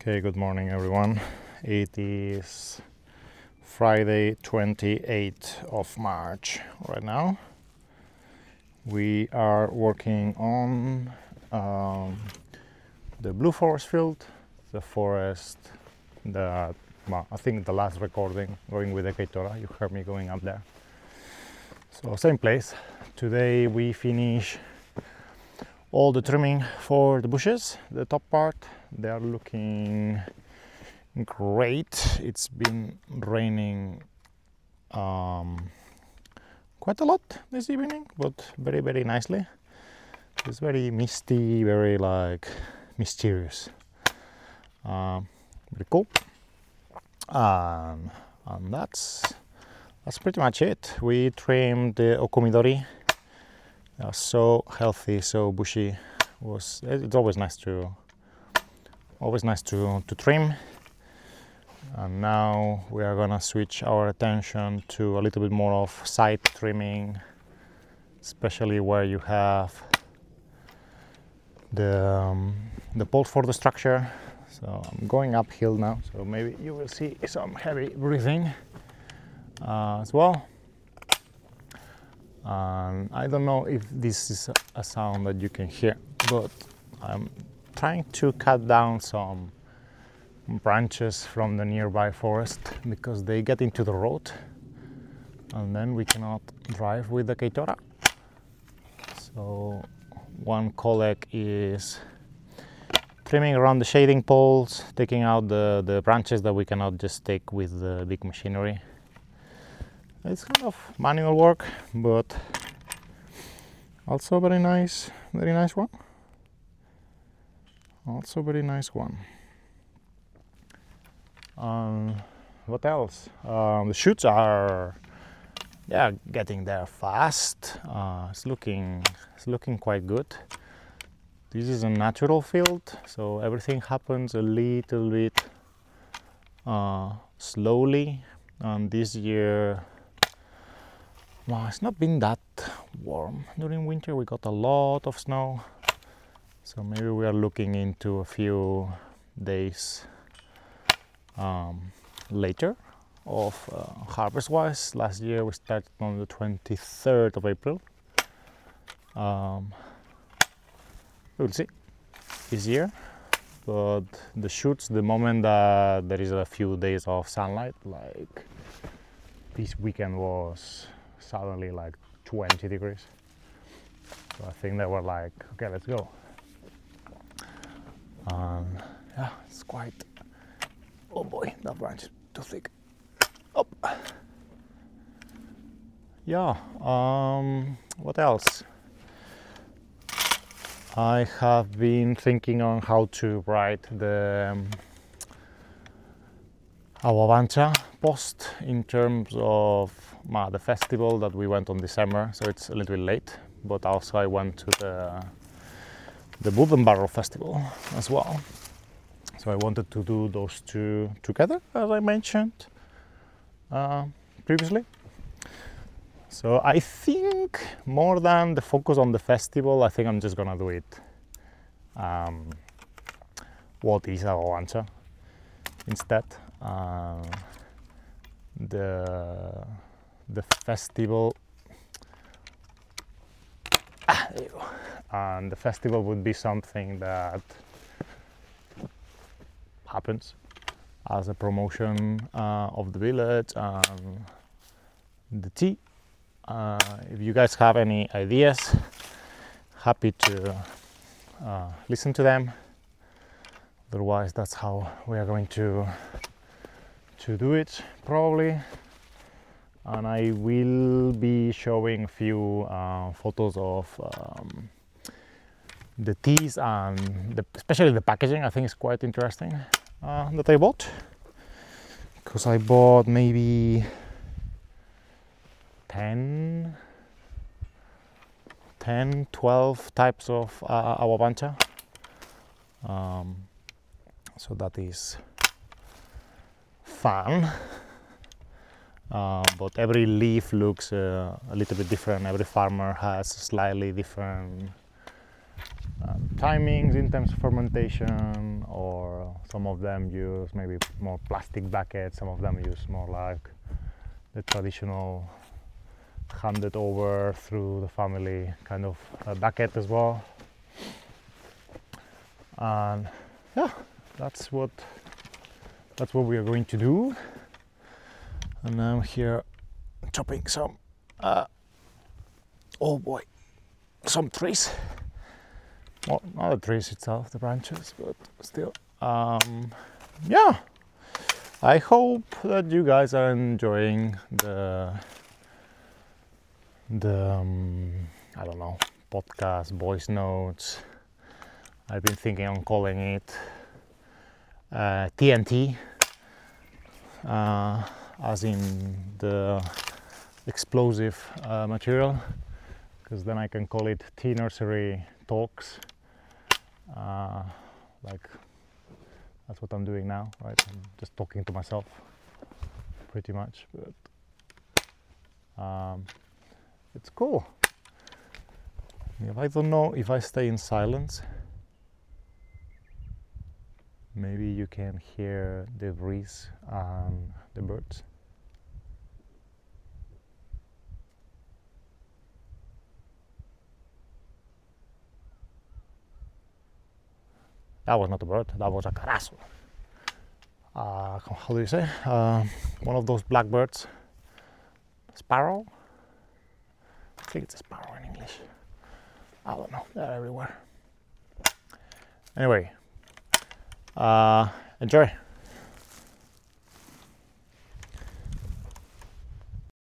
Okay, good morning everyone. It is Friday 28th of March right now. We are working on the Blue Forest field, the forest that, well, I think the last recording going with the Keitora, you heard me going up there. So same place. Today we finish all the trimming for the bushes, the top part. They are looking great. It's been raining quite a lot this evening, but very nicely. It's very misty, very like mysterious. Very cool. And that's pretty much it. We trimmed the Okomidori. So healthy, so bushy. It's always nice to trim. And now we are gonna switch our attention to a little bit more of side trimming, especially where you have the poles for the structure. So I'm going uphill now, so maybe you will see some heavy breathing as well. And I don't know if this is a sound that you can hear, but I'm trying to cut down some branches from the nearby forest because they get into the road and then we cannot drive with the Keitora. So one colleague is trimming around the shading poles, taking out the branches that we cannot just take with the big machinery. It's kind of manual work, but also very nice one. Also very nice one. What else? The shoots are, getting there fast. It's looking quite good. This is a natural field, so everything happens a little bit slowly. And this year, well, it's not been that warm. During winter we got a lot of snow, so maybe we are looking into a few days later of harvest wise. Last year we started on the 23rd of April. We'll see this year, but the shoots, the moment that there is a few days of sunlight, like this weekend was suddenly like 20 degrees. So I think they were like, okay, let's go. It's quite, oh boy, that branch is too thick. Up. What else? I have been thinking on how to write the Awabancha post in terms of the festival that we went on December, so it's a little bit late, but also I went to the Budenbarrow festival as well. So I wanted to do those two together, as I mentioned previously. So I think more than the focus on the festival, I think I'm just gonna do it. What is Awabancha instead? The festival. There you go. And the festival would be something that happens as a promotion of the village and the tea. If you guys have any ideas, happy to listen to them. Otherwise, that's how we are going to do it probably. And I will be showing a few photos of the teas and especially the packaging. I think it's quite interesting that I bought, because I bought maybe 10, 12 types of Awabancha. So that is fun. But every leaf looks a little bit different. Every farmer has slightly different timings in terms of fermentation or Some of them use maybe more plastic buckets, some of them use more like the traditional handed over through the family kind of bucket as well. And yeah, that's what we are going to do. And I'm here chopping some oh boy, some trees. Well, not the trees itself, the branches, but still. Yeah, I hope that you guys are enjoying the I don't know, podcast, voice notes. I've been thinking on calling it TNT, as in the explosive material, because then I can call it Tea Nursery Talks. Like that's what I'm doing now, right? I'm just talking to myself, pretty much. But it's cool. I don't know if I stay in silence. Maybe you can hear the breeze and the birds. That was not a bird, that was a carazo. How do you say? One of those blackbirds. Sparrow? I think it's a sparrow in English. I don't know, they're everywhere. Anyway, enjoy.